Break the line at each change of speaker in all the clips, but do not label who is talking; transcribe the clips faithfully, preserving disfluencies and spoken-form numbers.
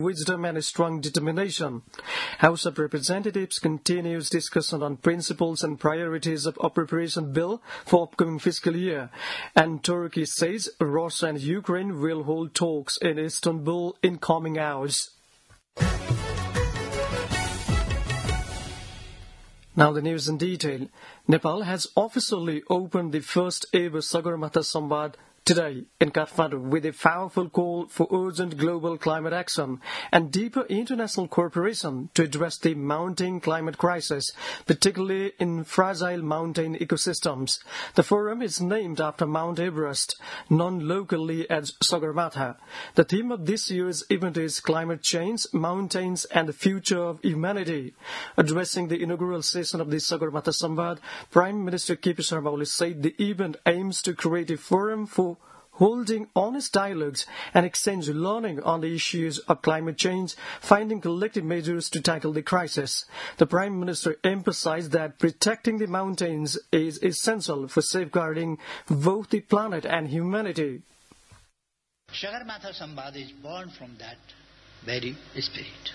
wisdom and strong determination. House of Representatives continues discussion on principles and priorities of appropriation bill for upcoming fiscal year, and Turkey says Russia and Ukraine will hold talks in Istanbul in coming hours. Now the news in detail. Nepal has officially opened the first ever Sagarmatha Samvad today in Kathmandu with a powerful call for urgent global climate action and deeper international cooperation to address the mounting climate crisis, particularly in fragile mountain ecosystems. The forum is named after Mount Everest, known locally as Sagarmatha. The theme of this year's event is climate change, mountains and the future of humanity. Addressing the inaugural session of the Sagarmatha Samvad, Prime Minister K P Sharma Oli said the event aims to create a forum for holding honest dialogues and exchange learning on the issues of climate change, finding collective measures to tackle the crisis. The Prime Minister emphasized that protecting the mountains is essential for safeguarding both the planet and humanity.
Sagarmatha Samvad is born from that very spirit.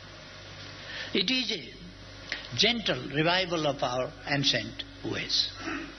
It is a gentle revival of our ancient ways.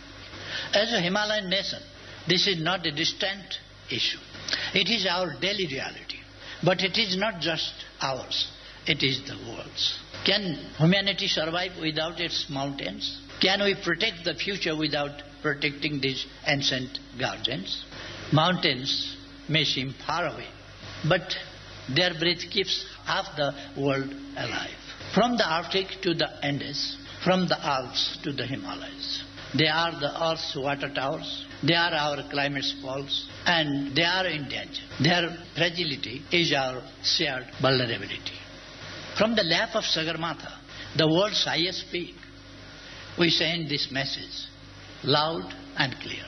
As a Himalayan nation, this is not a distant issue. It is our daily reality. But it is not just ours. It is the world's. Can humanity survive without its mountains? Can we protect the future without protecting these ancient guardians? Mountains may seem far away, but their breath keeps half the world alive. From the Arctic to the Andes, from the Alps to the Himalayas. They are the Earth's water towers. They are our climate poles, and they are in danger. Their fragility is our shared vulnerability. From the lap of Sagarmatha, the world's highest peak, we send this message loud and clear.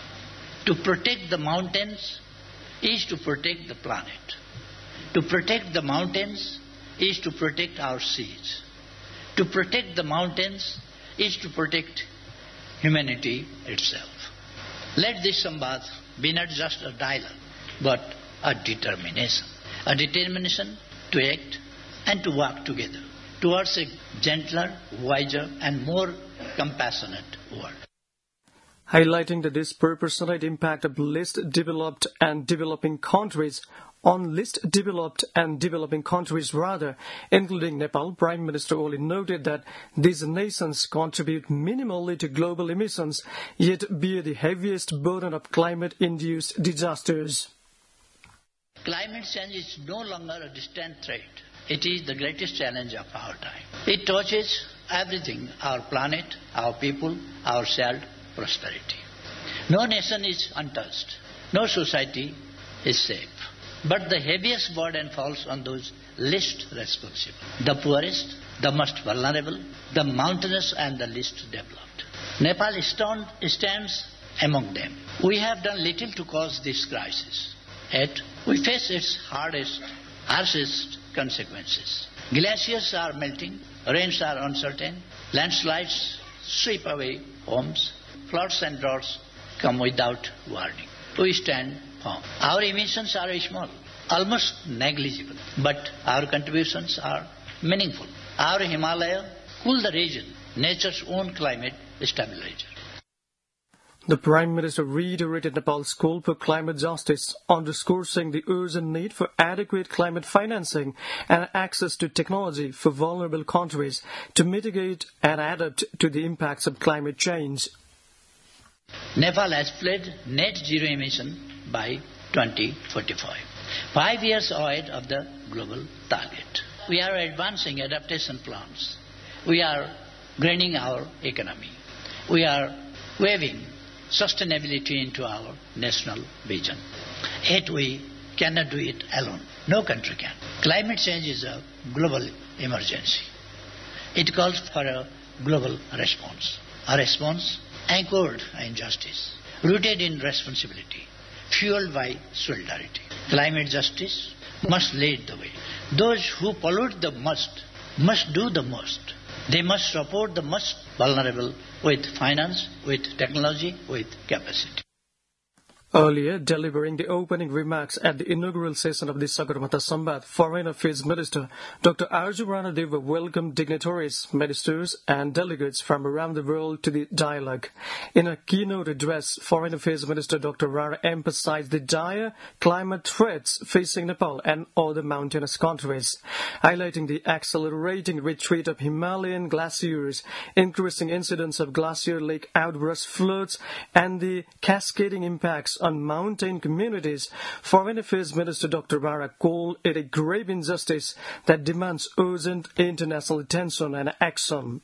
To protect the mountains is to protect the planet. To protect the mountains is to protect our seas. To protect the mountains is to protect humanity itself. Let this Samvad be not just a dialogue, but a determination. A determination to act and to work together towards a gentler, wiser and more compassionate world.
Highlighting the disproportionate impact of least developed and developing countries on least developed and developing countries rather, including Nepal, Prime Minister Oli noted that these nations contribute minimally to global emissions, yet bear the heaviest burden of climate-induced disasters.
Climate change is no longer a distant threat. It is the greatest challenge of our time. It touches everything, our planet, our people, our shared prosperity. No nation is untouched. No society is safe. But the heaviest burden falls on those least responsible. The poorest, the most vulnerable, the mountainous and the least developed. Nepal stands among them. We have done little to cause this crisis. Yet we face its hardest, harshest consequences. Glaciers are melting, rains are uncertain, landslides sweep away homes, floods and droughts come without warning. We stand firm. Our emissions are small, almost negligible, but our contributions are meaningful. Our Himalaya cool the region, nature's own climate stabilizer.
The Prime Minister reiterated Nepal's call for climate justice, underscoring the urgent need for adequate climate financing and access to technology for vulnerable countries to mitigate and adapt to the impacts of climate change.
Nepal has pledged net zero emission by twenty forty-five, five years ahead of the global target. We are advancing adaptation plans. We are greening our economy. We are weaving sustainability into our national vision. Yet we cannot do it alone. No country can. Climate change is a global emergency. It calls for a global response. A response anchored in justice, rooted in responsibility, fueled by solidarity. Climate justice must lead the way. Those who pollute the most must do the most. They must support the most vulnerable with finance, with technology, with capacity.
Earlier, delivering the opening remarks at the inaugural session of the Sagarmatha Samvad, Foreign Affairs Minister Doctor Arjun Ranadeva welcomed dignitaries, ministers and delegates from around the world to the dialogue. In a keynote address, Foreign Affairs Minister Doctor Rana emphasized the dire climate threats facing Nepal and other mountainous countries, highlighting the accelerating retreat of Himalayan glaciers, increasing incidents of glacier lake outburst floods, and the cascading impacts on mountain communities. Foreign Affairs Minister Doctor Rana called it a grave injustice that demands urgent international attention and action.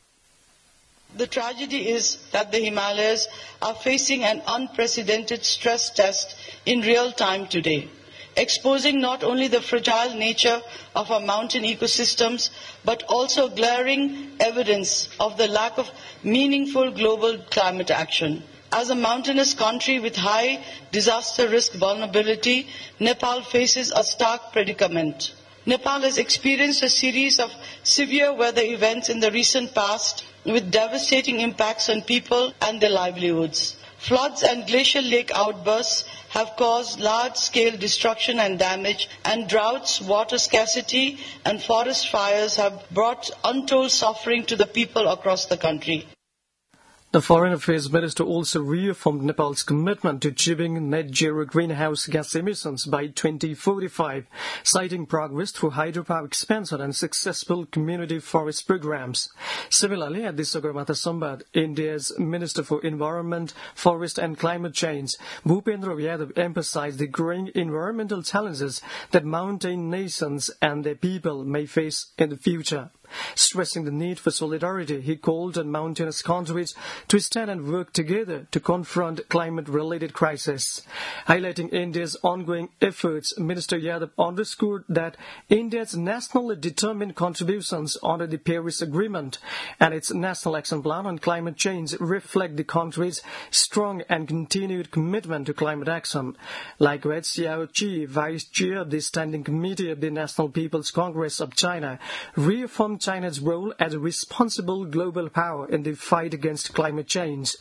The tragedy is that the Himalayas are facing an unprecedented stress test in real time today, exposing not only the fragile nature of our mountain ecosystems, but also glaring evidence of the lack of meaningful global climate action. As a mountainous country with high disaster risk vulnerability, Nepal faces a stark predicament. Nepal has experienced a series of severe weather events in the recent past with devastating impacts on people and their livelihoods. Floods and glacial lake outbursts have caused large-scale destruction and damage, and droughts, water scarcity, and forest fires have brought untold suffering to the people across the country.
The Foreign Affairs Minister also reaffirmed Nepal's commitment to achieving net zero greenhouse gas emissions by twenty forty-five, citing progress through hydropower expansion and successful community forest programs. Similarly, at the Sagarmatha Samvad, India's Minister for Environment, Forest and Climate Change, Bhupendra Yadav, emphasized the growing environmental challenges that mountain nations and their people may face in the future. Stressing the need for solidarity, he called on mountainous countries to stand and work together to confront climate-related crises. Highlighting India's ongoing efforts, Minister Yadav underscored that India's nationally determined contributions under the Paris Agreement and its National Action Plan on Climate Change reflect the country's strong and continued commitment to climate action. Likewise, Xiao Qi, Vice Chair of the Standing Committee of the National People's Congress of China, reaffirmed China's role as a responsible global power in the fight against climate change.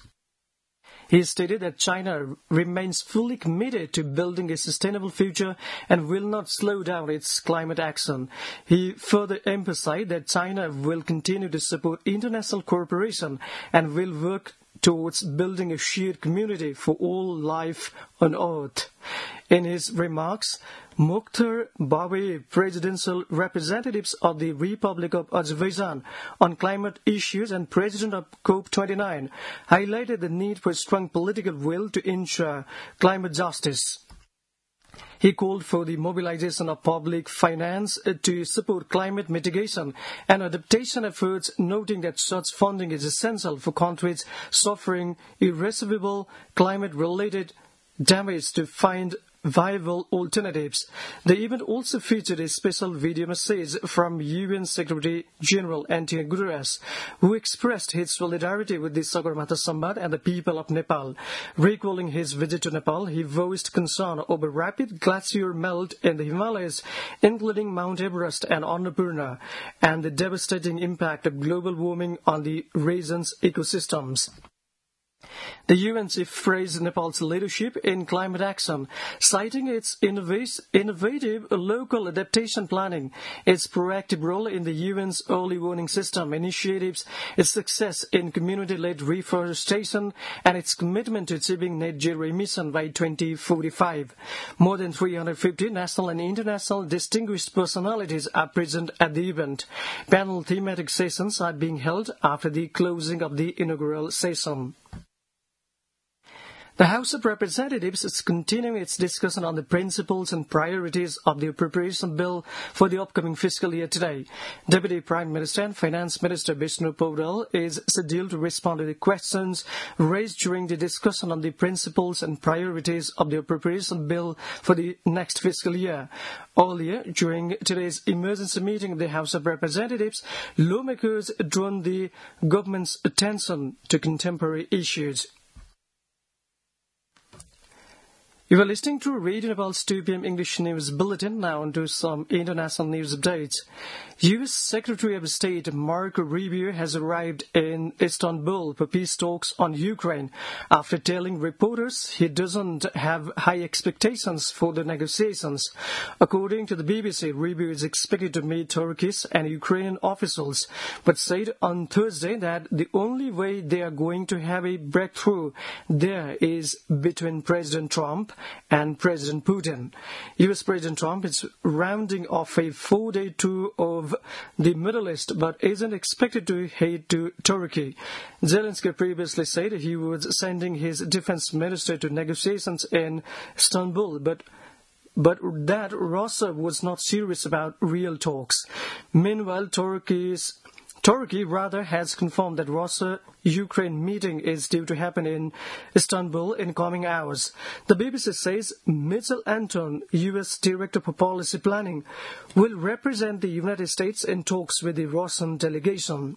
He stated that China remains fully committed to building a sustainable future and will not slow down its climate action. He further emphasized that China will continue to support international cooperation and will work towards building a shared community for all life on Earth. In his remarks, Mukhtar Bawe, presidential representatives of the Republic of Azerbaijan on climate issues and president of COP twenty-nine, highlighted the need for strong political will to ensure climate justice. He called for the mobilization of public finance to support climate mitigation and adaptation efforts, noting that such funding is essential for countries suffering irreversible climate-related damage to find viable alternatives. The event also featured a special video message from U N Secretary General Antonio Guterres, who expressed his solidarity with the Sagarmatha Samvad and the people of Nepal. Recalling his visit to Nepal, he voiced concern over rapid glacier melt in the Himalayas, including Mount Everest and Annapurna, and the devastating impact of global warming on the region's ecosystems. The U N chief praised Nepal's leadership in climate action, citing its innovative local adaptation planning, its proactive role in the U N's early warning system initiatives, its success in community-led reforestation, and its commitment to achieving net zero emission by twenty forty-five. More than three hundred fifty national and international distinguished personalities are present at the event. Panel thematic sessions are being held after the closing of the inaugural session. The House of Representatives is continuing its discussion on the principles and priorities of the appropriation bill for the upcoming fiscal year today. Deputy Prime Minister and Finance Minister Vishnu Paudel is scheduled to respond to the questions raised during the discussion on the principles and priorities of the appropriation bill for the next fiscal year. Earlier, during today's emergency meeting of the House of Representatives, lawmakers drawn the government's attention to contemporary issues. You are listening to Radio Nepal's two p.m. English News Bulletin. Now on to some international news updates. U S Secretary of State Marco Rubio has arrived in Istanbul for peace talks on Ukraine after telling reporters he doesn't have high expectations for the negotiations. According to the B B C, Rubio is expected to meet Turkish and Ukrainian officials, but said on Thursday that the only way they are going to have a breakthrough there is between President Trump and President Putin. U S President Trump is rounding off a four-day tour of the Middle East, but isn't expected to head to Turkey. Zelensky previously said he was sending his defense minister to negotiations in Istanbul, but but that Russia was not serious about real talks. Meanwhile, Turkey's Turkey rather has confirmed that Russia-Ukraine meeting is due to happen in Istanbul in coming hours. The B B C says Mitchell Anton, U S Director for Policy Planning, will represent the United States in talks with the Russian delegation.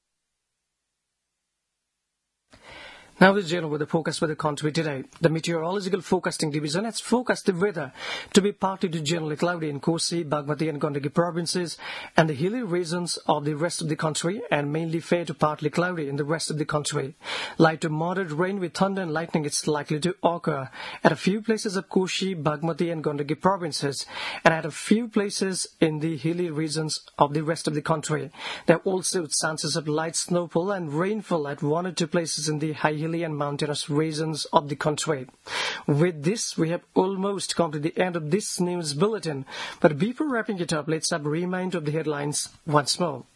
Now the general weather forecast for the country today. The Meteorological Forecasting Division has forecast the weather to be partly to generally cloudy in Kosi, Bagmati and Gandaki provinces and the hilly regions of the rest of the country, and mainly fair to partly cloudy in the rest of the country. Light to moderate rain with thunder and lightning is likely to occur at a few places of Kosi, Bagmati and Gandaki provinces and at a few places in the hilly regions of the rest of the country. There are also chances of light snowfall and rainfall at one or two places in the high hilly and mountainous regions of the country. With this, we have almost come to the end of this news bulletin. But before wrapping it up, let's have a reminder of the headlines once more.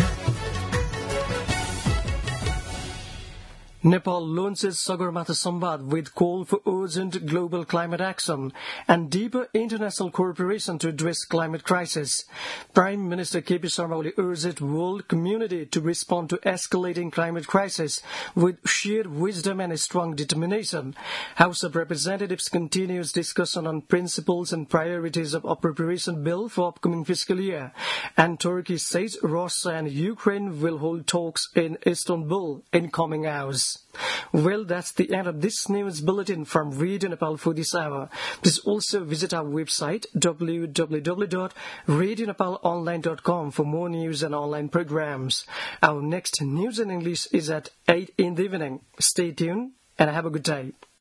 Nepal launches Sagarmatha Samvad with call for urgent global climate action and deeper international cooperation to address climate crisis. Prime Minister K P Sharma Oli urged world community to respond to escalating climate crisis with shared wisdom and a strong determination. House of Representatives continues discussion on principles and priorities of appropriation bill for upcoming fiscal year. And Turkey says Russia and Ukraine will hold talks in Istanbul in coming hours. Well, that's the end of this news bulletin from Radio Nepal for this hour. Please also visit our website w w w dot radio nepal online dot com for more news and online programs. Our next news in English is at eight in the evening. Stay tuned and have a good day.